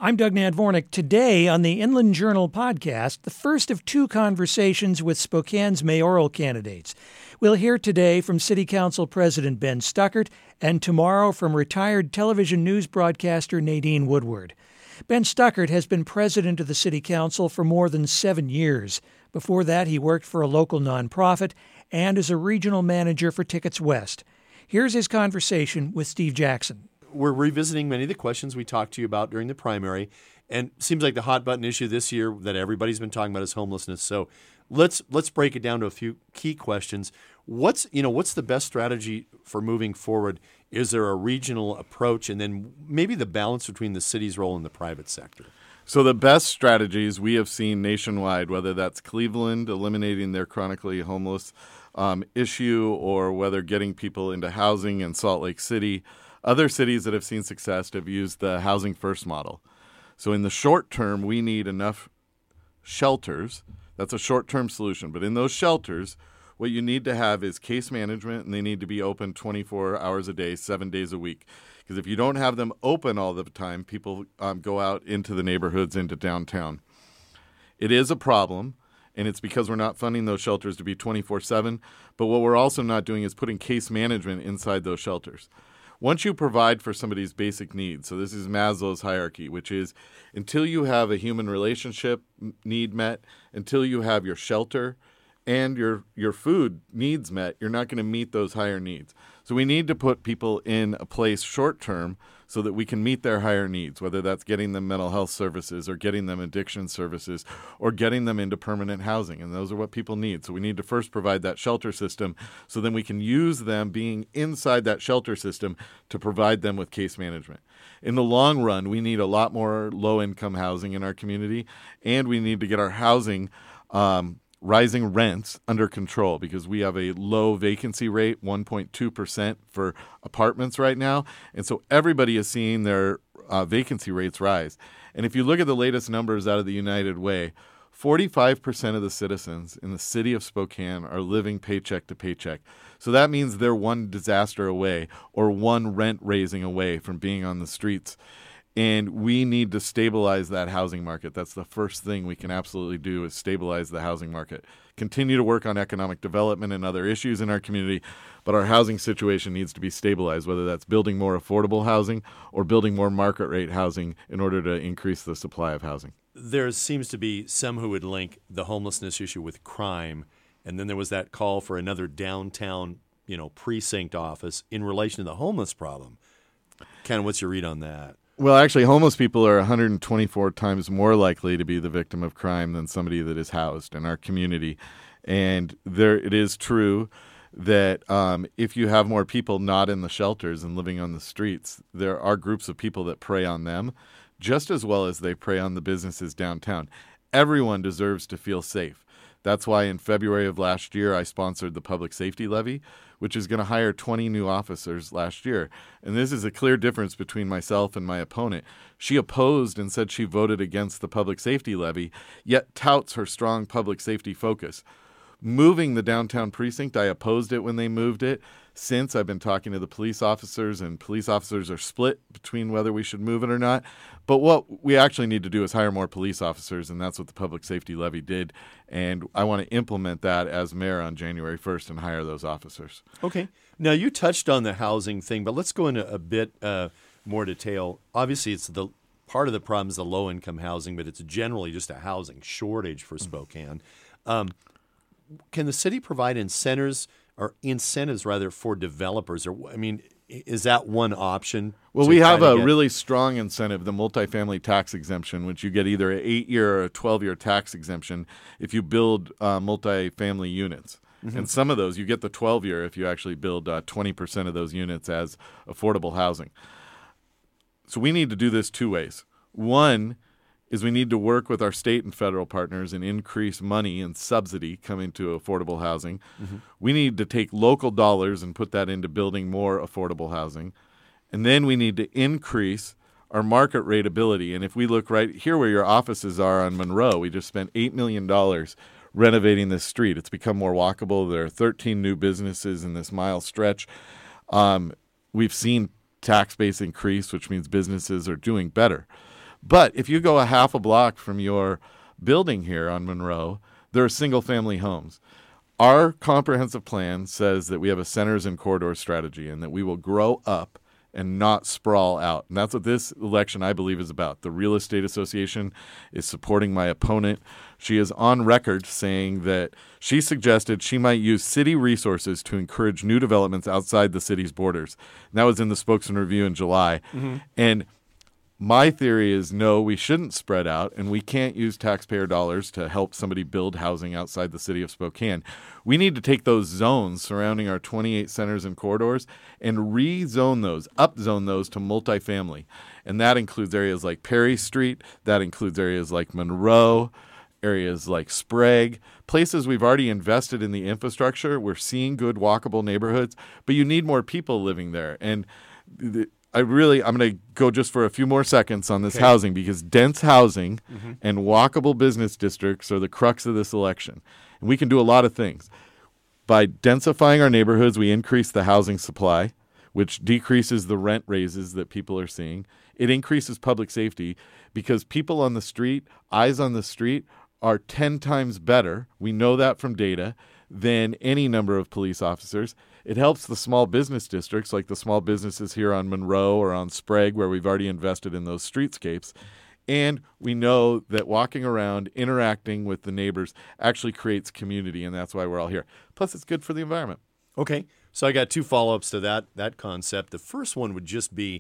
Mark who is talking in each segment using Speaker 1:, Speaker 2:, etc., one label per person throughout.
Speaker 1: I'm Doug Nadvornik. Today on the Inland Journal podcast, the first of two conversations with Spokane's mayoral candidates. We'll hear today from City Council President Ben Stuckert and tomorrow from retired television news broadcaster Nadine Woodward. Ben Stuckert has been president of the City Council for more than 7 years. Before that, he worked for a local nonprofit and as a regional manager for Tickets West. Here's his conversation with Steve Jackson.
Speaker 2: We're revisiting many of the questions we talked to you about during the primary, and it seems like the hot button issue this year that everybody's been talking about is homelessness. So let's break it down to a few key questions. What's the best strategy for moving forward? Is there a regional approach, and then maybe the balance between the city's role and the private sector?
Speaker 3: So the best strategies we have seen nationwide, whether that's Cleveland eliminating their chronically homeless issue, or whether getting people into housing in Salt Lake City. Other cities that have seen success have used the housing first model. So in the short term, we need enough shelters. That's a short-term solution. But in those shelters, what you need to have is case management, and they need to be open 24 hours a day, 7 days a week. Because if you don't have them open all the time, people go out into the neighborhoods, into downtown. It is a problem, and it's because we're not funding those shelters to be 24/7. But what we're also not doing is putting case management inside those shelters. Once you provide for somebody's basic needs, so this is Maslow's hierarchy, which is until you have a human relationship need met, until you have your shelter and your food needs met, you're not going to meet those higher needs. So we need to put people in a place short term so that we can meet their higher needs, whether that's getting them mental health services or getting them addiction services or getting them into permanent housing. And those are what people need. So we need to first provide that shelter system so then we can use them being inside that shelter system to provide them with case management. In the long run, we need a lot more low-income housing in our community, and we need to get our housing rising rents under control because we have a low vacancy rate, 1.2% for apartments right now. And so everybody is seeing their vacancy rates rise. And if you look at the latest numbers out of the United Way, 45% of the citizens in the city of Spokane are living paycheck to paycheck. So that means they're one disaster away or one rent raising away from being on the streets. And we need to stabilize that housing market. That's the first thing we can absolutely do is stabilize the housing market. Continue to work on economic development and other issues in our community, but our housing situation needs to be stabilized, whether that's building more affordable housing or building more market rate housing in order to increase the supply of housing.
Speaker 2: There seems to be some who would link the homelessness issue with crime, and then there was that call for another downtown, precinct office in relation to the homeless problem. Ken, what's your read on that?
Speaker 3: Well, actually, homeless people are 124 times more likely to be the victim of crime than somebody that is housed in our community. And it is true that if you have more people not in the shelters and living on the streets, there are groups of people that prey on them just as well as they prey on the businesses downtown. Everyone deserves to feel safe. That's why in February of last year, I sponsored the Public Safety Levy, which is going to hire 20 new officers last year. And this is a clear difference between myself and my opponent. She opposed and said she voted against the Public Safety Levy, yet touts her strong public safety focus. Moving the downtown precinct, I opposed it when they moved it. Since I've been talking to the police officers, and police officers are split between whether we should move it or not. But what we actually need to do is hire more police officers, and that's what the Public Safety Levy did. And I want to implement that as mayor on January 1st and hire those officers.
Speaker 2: Okay. Now, you touched on the housing thing, but let's go into a bit more detail. Obviously, it's the part of the problem is the low-income housing, but it's generally just a housing shortage for Spokane. Can the city provide incentives for developers? Is that one option?
Speaker 3: Well, we have a really strong incentive, the multifamily tax exemption, which you get either an 8-year or a 12-year tax exemption if you build multifamily units. Mm-hmm. And some of those, you get the 12-year if you actually build 20% of those units as affordable housing. So we need to do this two ways. One is we need to work with our state and federal partners and increase money and subsidy coming to affordable housing. Mm-hmm. We need to take local dollars and put that into building more affordable housing. And then we need to increase our market rate ability. And if we look right here where your offices are on Monroe, we just spent $8 million renovating this street. It's become more walkable. There are 13 new businesses in this mile stretch. We've seen tax base increase, which means businesses are doing better. But if you go a half a block from your building here on Monroe, there are single-family homes. Our comprehensive plan says that we have a centers and corridor strategy and that we will grow up and not sprawl out. And that's what this election, I believe, is about. The Real Estate Association is supporting my opponent. She is on record saying that she suggested she might use city resources to encourage new developments outside the city's borders. And that was in the Spokesman Review in July. Mm-hmm. And my theory is no, we shouldn't spread out, and we can't use taxpayer dollars to help somebody build housing outside the city of Spokane. We need to take those zones surrounding our 28 centers and corridors and rezone those, upzone those to multifamily. And that includes areas like Perry Street, that includes areas like Monroe, areas like Sprague, places we've already invested in the infrastructure. We're seeing good walkable neighborhoods, but you need more people living there. And I'm going to go just for a few more seconds on this housing, because dense housing and walkable business districts are the crux of this election. And we can do a lot of things. By densifying our neighborhoods, we increase the housing supply, which decreases the rent raises that people are seeing. It increases public safety because people on the street, eyes on the street, are 10 times better. We know that from data, than any number of police officers. It helps the small business districts, like the small businesses here on Monroe or on Sprague, where we've already invested in those streetscapes. And we know that walking around, interacting with the neighbors actually creates community, and that's why we're all here. Plus, it's good for the environment.
Speaker 2: Okay. So I got two follow-ups to that concept. The first one would just be,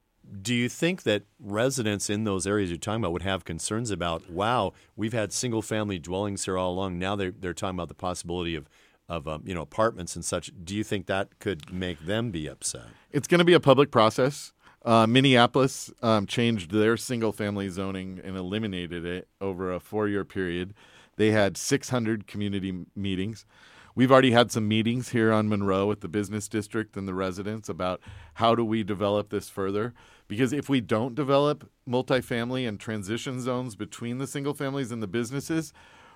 Speaker 2: do you think that residents in those areas you're talking about would have concerns about, wow, we've had single-family dwellings here all along. Now they're talking about the possibility of apartments and such. Do you think that could make them be upset?
Speaker 3: It's going to be a public process. Minneapolis changed their single-family zoning and eliminated it over a 4-year period. They had 600 community meetings. We've already had some meetings here on Monroe with the business district and the residents about how do we develop this further. Because if we don't develop multifamily and transition zones between the single families and the businesses,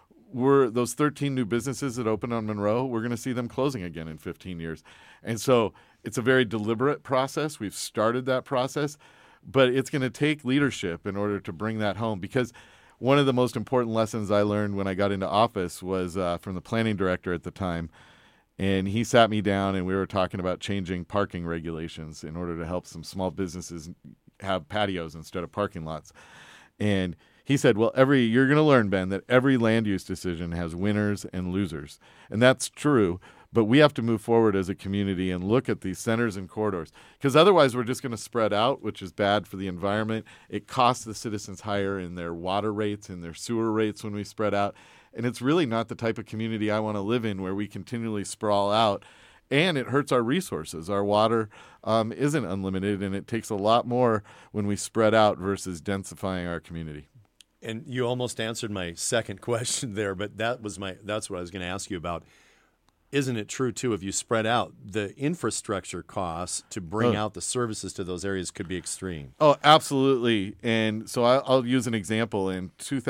Speaker 3: those 13 new businesses that opened on Monroe, we're going to see them closing again in 15 years. And so it's a very deliberate process. We've started that process, but it's going to take leadership in order to bring that home. Because one of the most important lessons I learned when I got into office was from the planning director at the time. And he sat me down and we were talking about changing parking regulations in order to help some small businesses have patios instead of parking lots. And he said, well, you're going to learn, Ben, that every land use decision has winners and losers. And that's true. But we have to move forward as a community and look at these centers and corridors, because otherwise we're just going to spread out, which is bad for the environment. It costs the citizens higher in their water rates and their sewer rates when we spread out. And it's really not the type of community I want to live in, where we continually sprawl out. And it hurts our resources. Our water isn't unlimited, and it takes a lot more when we spread out versus densifying our community.
Speaker 2: And you almost answered my second question there, but that's what I was going to ask you about. Isn't it true, too, if you spread out, the infrastructure costs to bring out the services to those areas could be extreme?
Speaker 3: Oh, absolutely. And so I'll use an example. In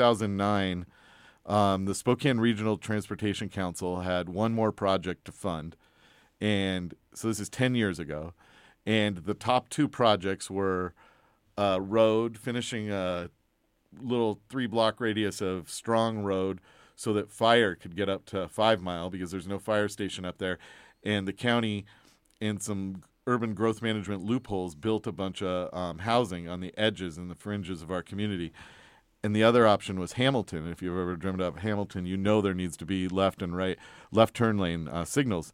Speaker 3: 2009, the Spokane Regional Transportation Council had one more project to fund. And so this is 10 years ago. And the top two projects were a road, finishing a little 3-block radius of Strong Road, so that fire could get up to 5 Mile, because there's no fire station up there. And the county and some urban growth management loopholes built a bunch of housing on the edges and the fringes of our community. And the other option was Hamilton. If you've ever driven up Hamilton, you know there needs to be left turn lane signals.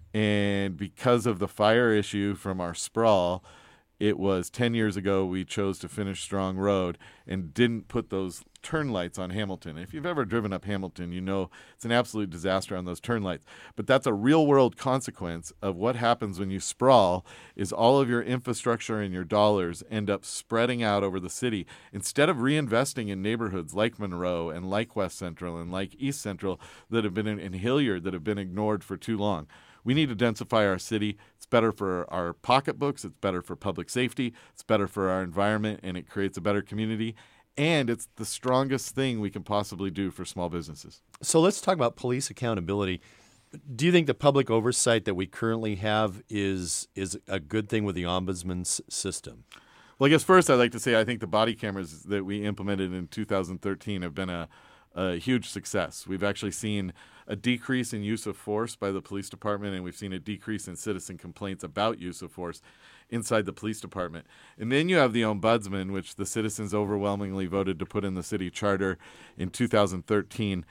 Speaker 3: And because of the fire issue from our sprawl, it was 10 years ago we chose to finish Strong Road and didn't put those turn lights on Hamilton. If you've ever driven up Hamilton, you know it's an absolute disaster on those turn lights. But that's a real-world consequence of what happens when you sprawl, is all of your infrastructure and your dollars end up spreading out over the city. Instead of reinvesting in neighborhoods like Monroe and like West Central and like East Central that have been in Hilliard that have been ignored for too long. We need to densify our city. It's better for our pocketbooks. It's better for public safety. It's better for our environment, and it creates a better community. And it's the strongest thing we can possibly do for small businesses.
Speaker 2: So let's talk about police accountability. Do you think the public oversight that we currently have is a good thing with the ombudsman's system?
Speaker 3: Well, I guess first I'd like to say I think the body cameras that we implemented in 2013 have been a huge success. We've actually seen a decrease in use of force by the police department, and we've seen a decrease in citizen complaints about use of force inside the police department. And then you have the ombudsman, which the citizens overwhelmingly voted to put in the city charter in 2013.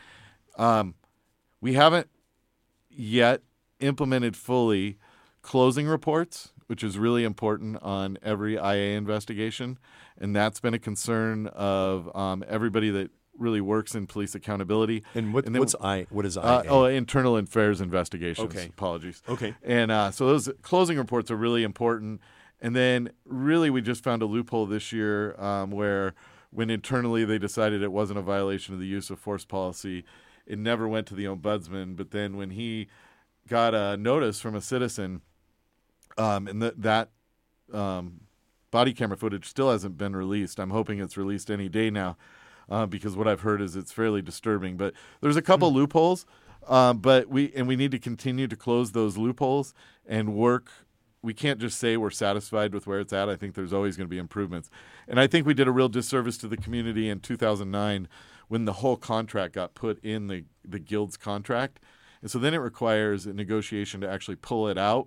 Speaker 3: We haven't yet implemented fully closing reports, which is really important on every IA investigation. And that's been a concern of everybody that really works in police accountability.
Speaker 2: And what is IA?
Speaker 3: Internal affairs investigations.
Speaker 2: Okay.
Speaker 3: Apologies.
Speaker 2: Okay.
Speaker 3: And so those closing reports are really important. And then really we just found a loophole this year where when internally they decided it wasn't a violation of the use of force policy, it never went to the ombudsman. But then when he got a notice from a citizen, and that body camera footage still hasn't been released. I'm hoping it's released any day now because what I've heard is it's fairly disturbing. But there's a couple loopholes, but we need to continue to close those loopholes and work. We can't just say we're satisfied with where it's at. I think there's always going to be improvements. And I think we did a real disservice to the community in 2009 when the whole contract got put in the guild's contract. And so then it requires a negotiation to actually pull it out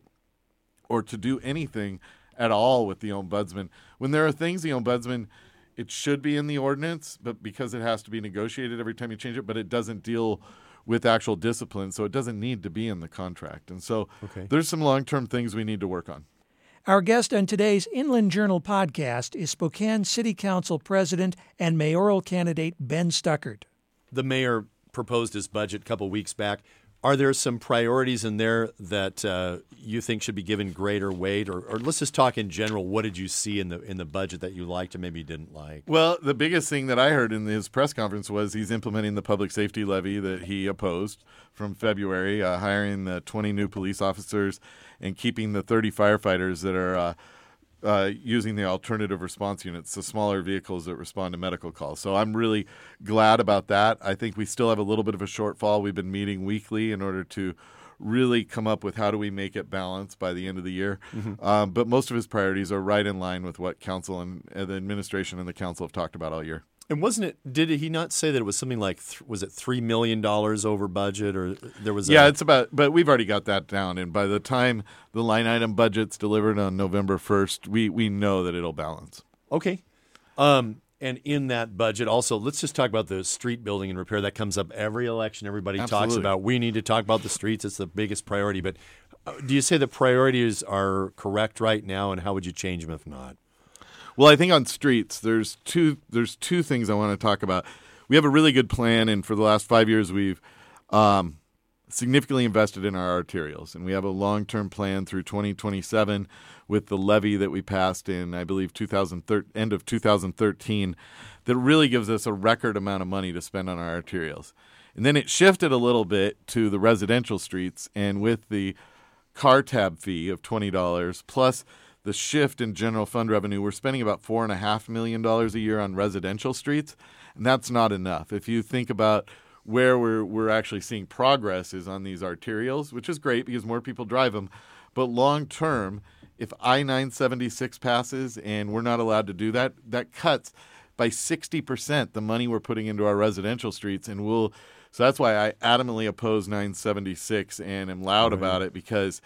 Speaker 3: or to do anything at all with the ombudsman. When there are things the ombudsman, it should be in the ordinance, but because it has to be negotiated every time you change it, but it doesn't deal with actual discipline, so it doesn't need to be in the contract. And so there's some long-term things we need to work on.
Speaker 1: Our guest on today's Inland Journal podcast is Spokane City Council President and mayoral candidate Ben Stuckert.
Speaker 2: The mayor proposed his budget a couple weeks back. Are there some priorities in there that you think should be given greater weight, or let's just talk in general? What did you see in the budget that you liked and maybe didn't like?
Speaker 3: Well, the biggest thing that I heard in his press conference was he's implementing the public safety levy that he opposed from February, hiring the 20 new police officers and keeping the 30 firefighters that are using the alternative response units, the smaller vehicles that respond to medical calls. So I'm really glad about that. I think we still have a little bit of a shortfall. We've been meeting weekly in order to really come up with how do we make it balanced by the end of the year. Mm-hmm. But most of his priorities are right in line with what council and the administration and the council have talked about all year.
Speaker 2: And did he not say that it was something like, was it $3 million over budget, or there was
Speaker 3: it's about, but we've already got that down. And by the time the line item budget's delivered on November 1st, we know that it'll balance.
Speaker 2: Okay. And in that budget also, let's just talk about the street building and repair. That comes up every election. Everybody talks about, we need to talk about the streets. It's the biggest priority. But do you say the priorities are correct right now, and how would you change them if not?
Speaker 3: Well, I think on streets, there's two things I want to talk about. We have a really good plan, and for the last 5 years, we've significantly invested in our arterials, and we have a long-term plan through 2027 with the levy that we passed in, I believe, end of 2013, that really gives us a record amount of money to spend on our arterials. And then it shifted a little bit to the residential streets, and with the car tab fee of $20 plus the shift in general fund revenue, we're spending about $4.5 million a year on residential streets, and that's not enough. If you think about where we're actually seeing progress is on these arterials, which is great because more people drive them. But long term, if I-976 passes and we're not allowed to do that, that cuts by 60% the money we're putting into our residential streets, and so that's why I adamantly oppose 976 and am loud about it, because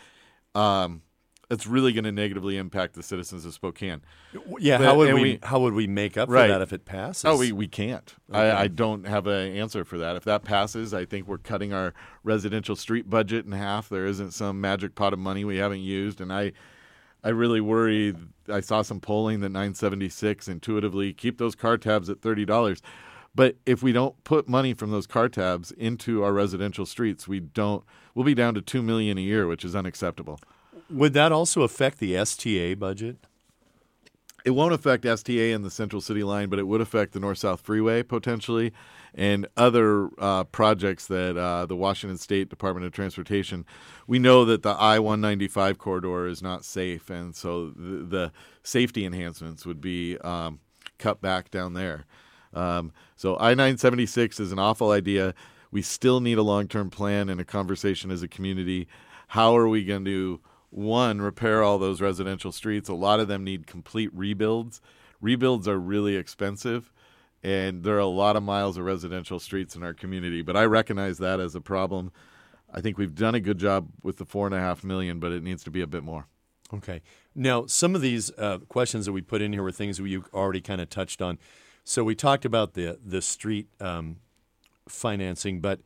Speaker 3: it's really going to negatively impact the citizens of Spokane.
Speaker 2: Yeah, how would we make up for that if it passes?
Speaker 3: Oh, we can't. Okay. I don't have an answer for that. If that passes, I think we're cutting our residential street budget in half. There isn't some magic pot of money we haven't used, and I really worry. I saw some polling that 976 intuitively keep those car tabs at $30. But if we don't put money from those car tabs into our residential streets, we'll be down to $2 million a year, which is unacceptable.
Speaker 2: Would that also affect the STA budget?
Speaker 3: It won't affect STA and the Central City line, but it would affect the North-South Freeway potentially and other projects that the Washington State Department of Transportation. We know that the I-195 corridor is not safe, and so the safety enhancements would be cut back down there. So I-976 is an awful idea. We still need a long-term plan and a conversation as a community. How are we going to one, repair all those residential streets. A lot of them need complete rebuilds. Rebuilds are really expensive, and there are a lot of miles of residential streets in our community. But I recognize that as a problem. I think we've done a good job with the $4.5 million, but it needs to be a bit more.
Speaker 2: Okay. Now, some of these questions that we put in here were things you already kind of touched on. So we talked about the street financing, but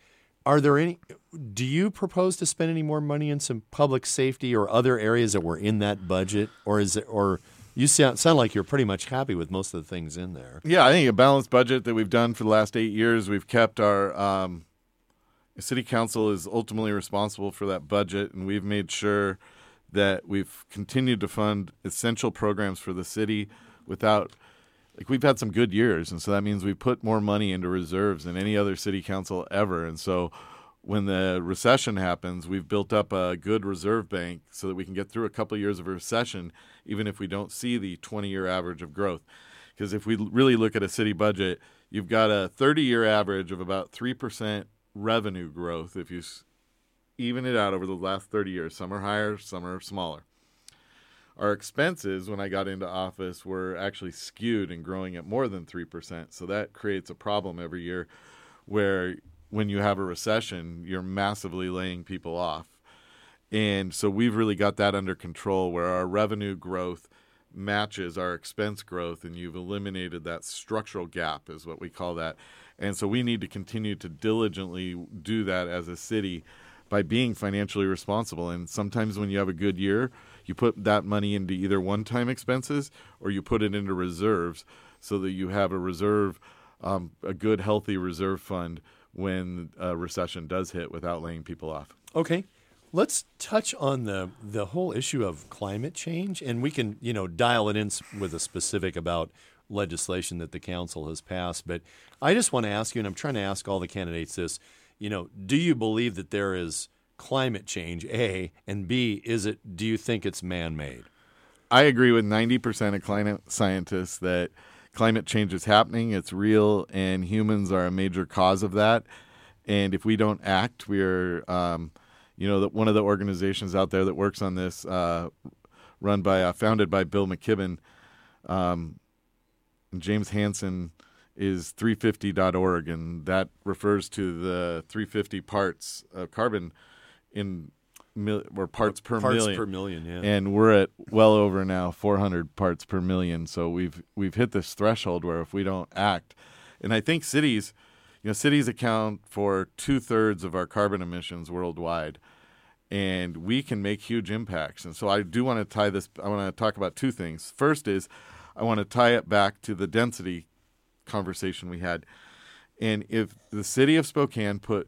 Speaker 2: do you propose to spend any more money in some public safety or other areas that were in that budget? Or you sound like you're pretty much happy with most of the things in there?
Speaker 3: Yeah, I think a balanced budget that we've done for the last 8 years. We've kept our city council is ultimately responsible for that budget, and we've made sure that we've continued to fund essential programs for the city without – we've had some good years, and so that means we put more money into reserves than any other city council ever. And so when the recession happens, we've built up a good reserve bank so that we can get through a couple of years of a recession, even if we don't see the 20-year average of growth. Because if we really look at a city budget, you've got a 30-year average of about 3% revenue growth if you even it out over the last 30 years. Some are higher, some are smaller. Our expenses, when I got into office, were actually skewed and growing at more than 3%. So that creates a problem every year where when you have a recession, you're massively laying people off. And so we've really got that under control where our revenue growth matches our expense growth, and you've eliminated that structural gap is what we call that. And so we need to continue to diligently do that as a city by being financially responsible. And sometimes when you have a good year, you put that money into either one-time expenses or you put it into reserves so that you have a reserve, a good, healthy reserve fund when a recession does hit without laying people off.
Speaker 2: Okay. Let's touch on the whole issue of climate change, and we can, dial it in with a specific about legislation that the council has passed. But I just want to ask you, and I'm trying to ask all the candidates this, do you believe that there is climate change, A, and B, do you think it's man-made?
Speaker 3: I agree with 90% of climate scientists that climate change is happening, it's real, and humans are a major cause of that. And if we don't act, we're, one of the organizations out there that works on this, founded by Bill McKibben, and James Hansen, is 350.org, and that refers to the 350 parts of carbon or parts per million.
Speaker 2: Parts per million, yeah.
Speaker 3: And we're at well over now 400 parts per million. So we've hit this threshold where if we don't act, and I think cities account for 2/3 of our carbon emissions worldwide, and we can make huge impacts. And so I do want to I want to talk about two things. First is I want to tie it back to the density conversation we had. And if the city of Spokane put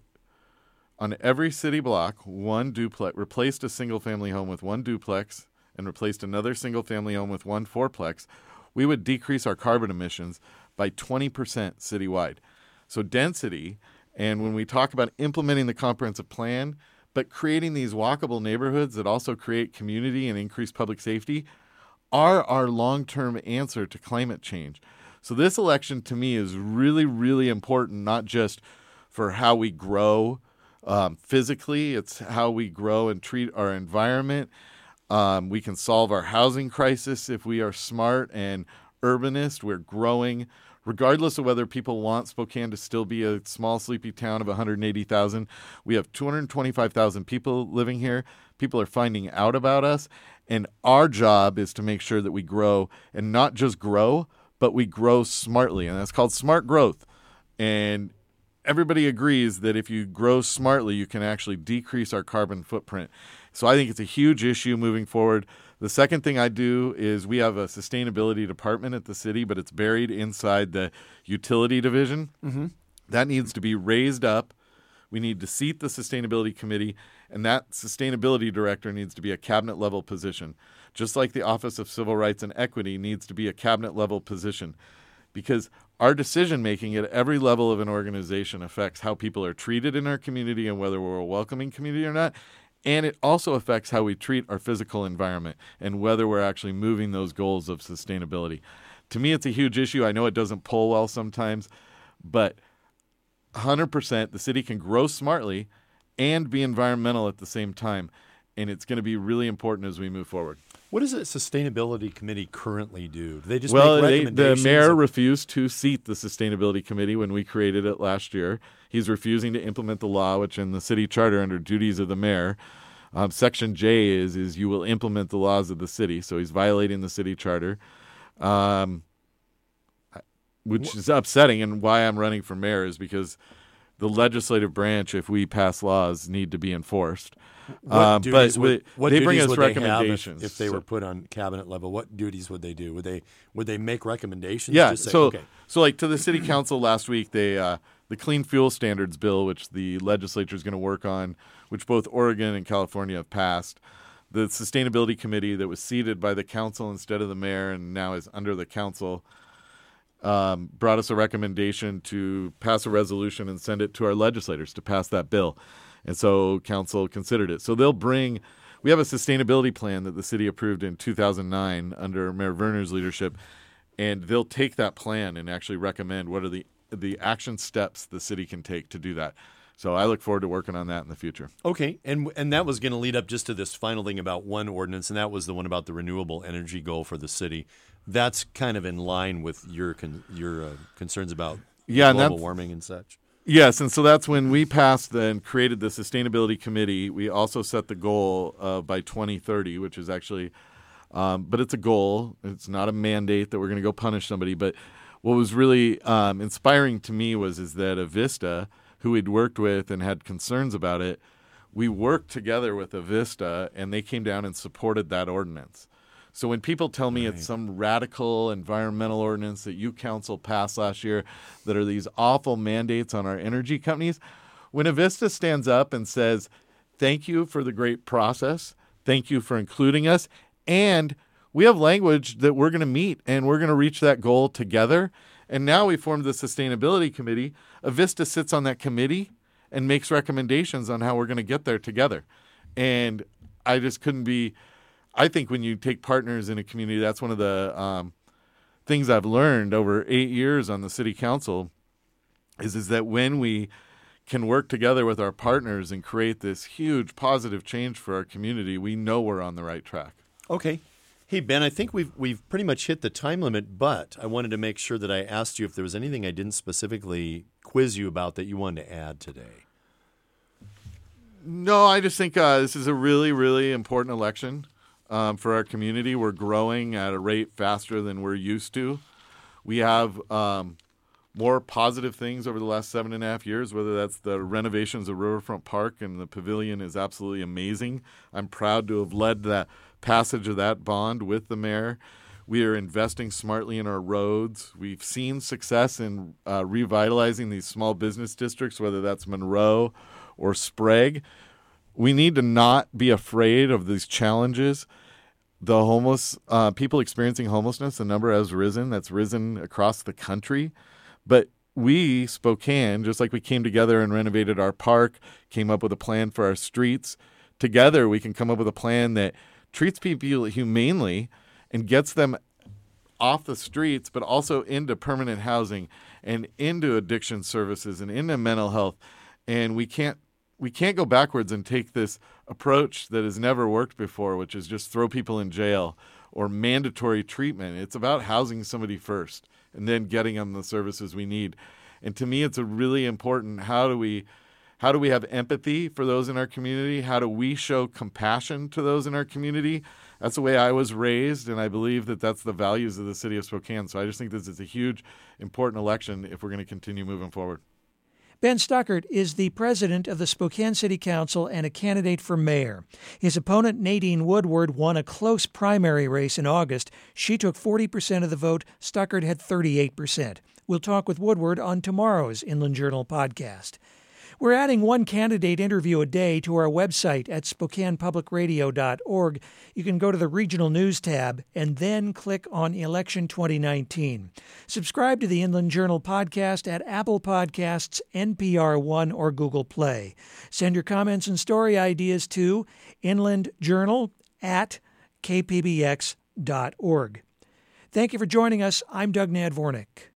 Speaker 3: on every city block one duplex, replaced a single-family home with one duplex and replaced another single-family home with one fourplex, we would decrease our carbon emissions by 20% citywide. So density, and when we talk about implementing the comprehensive plan, but creating these walkable neighborhoods that also create community and increase public safety, are our long-term answer to climate change. So this election, to me, is really, really important, not just for how we grow physically. It's how we grow and treat our environment. We can solve our housing crisis if we are smart and urbanist. We're growing. Regardless of whether people want Spokane to still be a small, sleepy town of 180,000, we have 225,000 people living here. People are finding out about us. And our job is to make sure that we grow, and not just grow, but we grow smartly, and that's called smart growth. And everybody agrees that if you grow smartly, you can actually decrease our carbon footprint. So I think it's a huge issue moving forward. The second thing I do is we have a sustainability department at the city, but it's buried inside the utility division. Mm-hmm. That needs to be raised up. We need to seat the sustainability committee, and that sustainability director needs to be a cabinet-level position, just like the Office of Civil Rights and Equity needs to be a cabinet-level position, because our decision-making at every level of an organization affects how people are treated in our community and whether we're a welcoming community or not, and it also affects how we treat our physical environment and whether we're actually moving those goals of sustainability. To me, it's a huge issue. I know it doesn't poll well sometimes, but 100% the city can grow smartly and be environmental at the same time. and it's going to be really important as we move forward.
Speaker 2: What does a sustainability committee currently do? Do they just
Speaker 3: Well,
Speaker 2: make recommendations?
Speaker 3: the mayor refused to seat the sustainability committee when we created it last year. He's refusing to implement the law, which in the city charter under duties of the mayor, Section J is you will implement the laws of the city. So he's violating the city charter, which is upsetting. And why I'm running for mayor is because the legislative branch, if we pass laws, need to be enforced.
Speaker 2: What
Speaker 3: But they bring us
Speaker 2: would
Speaker 3: recommendations.
Speaker 2: they have if they were put on cabinet level? What duties would they do? Would they make recommendations?
Speaker 3: Yeah.
Speaker 2: Just say,
Speaker 3: So
Speaker 2: okay.
Speaker 3: like to the city council last week, they the Clean Fuel Standards bill, which the legislature is going to work on, which both Oregon and California have passed. The sustainability committee that was seated by the council instead of the mayor and now is under the council brought us a recommendation to pass a resolution and send it to our legislators to pass that bill. And so council considered it. So we have a sustainability plan that the city approved in 2009 under Mayor Verner's leadership, and they'll take that plan and actually recommend what are the action steps the city can take to do that. So I look forward to working on that in the future.
Speaker 2: Okay, and that was going to lead up just to this final thing about one ordinance, and that was the one about the renewable energy goal for the city. That's kind of in line with your concerns about global warming and such.
Speaker 3: Yes, and so that's when we passed and created the Sustainability Committee. We also set the goal by 2030, which is actually, but it's a goal. It's not a mandate that we're going to go punish somebody. But what was really inspiring to me is that Avista, who we'd worked with and had concerns about it, we worked together with Avista, and they came down and supported that ordinance. So when people tell me it's some radical environmental ordinance that you council passed last year that are these awful mandates on our energy companies, when Avista stands up and says, thank you for the great process, thank you for including us, and we have language that we're going to meet and we're going to reach that goal together. And now we formed the Sustainability Committee. Avista sits on that committee and makes recommendations on how we're going to get there together. And I just couldn't be... I think when you take partners in a community, that's one of the things I've learned over 8 years on the city council is that when we can work together with our partners and create this huge positive change for our community, we know we're on the right track.
Speaker 2: Okay. Hey, Ben, I think we've pretty much hit the time limit, but I wanted to make sure that I asked you if there was anything I didn't specifically quiz you about that you wanted to add today.
Speaker 3: No, I just think this is a really, really important election. For our community. We're growing at a rate faster than we're used to. We have more positive things over the last 7.5 years, whether that's the renovations of Riverfront Park and the pavilion is absolutely amazing. I'm proud to have led that passage of that bond with the mayor. We are investing smartly in our roads. We've seen success in revitalizing these small business districts, whether that's Monroe or Sprague. We need to not be afraid of these challenges. The homeless, people experiencing homelessness, the number has risen. That's risen across the country. But we, Spokane, just like we came together and renovated our park, came up with a plan for our streets, together we can come up with a plan that treats people humanely and gets them off the streets, but also into permanent housing and into addiction services and into mental health. And we can't go backwards and take this approach that has never worked before, which is just throw people in jail or mandatory treatment. It's about housing somebody first and then getting them the services we need. And to me, it's a really important, how do we have empathy for those in our community? How do we show compassion to those in our community? That's the way I was raised, and I believe that that's the values of the city of Spokane. So I just think this is a huge, important election if we're going to continue moving forward.
Speaker 1: Ben Stuckert is the president of the Spokane City Council and a candidate for mayor. His opponent, Nadine Woodward, won a close primary race in August. She took 40% of the vote. Stuckert had 38%. We'll talk with Woodward on tomorrow's Inland Journal podcast. We're adding one candidate interview a day to our website at SpokanePublicRadio.org. You can go to the Regional News tab and then click on Election 2019. Subscribe to the Inland Journal podcast at Apple Podcasts, NPR One, or Google Play. Send your comments and story ideas to inlandjournal@kpbx.org. Thank you for joining us. I'm Doug Nadvornik.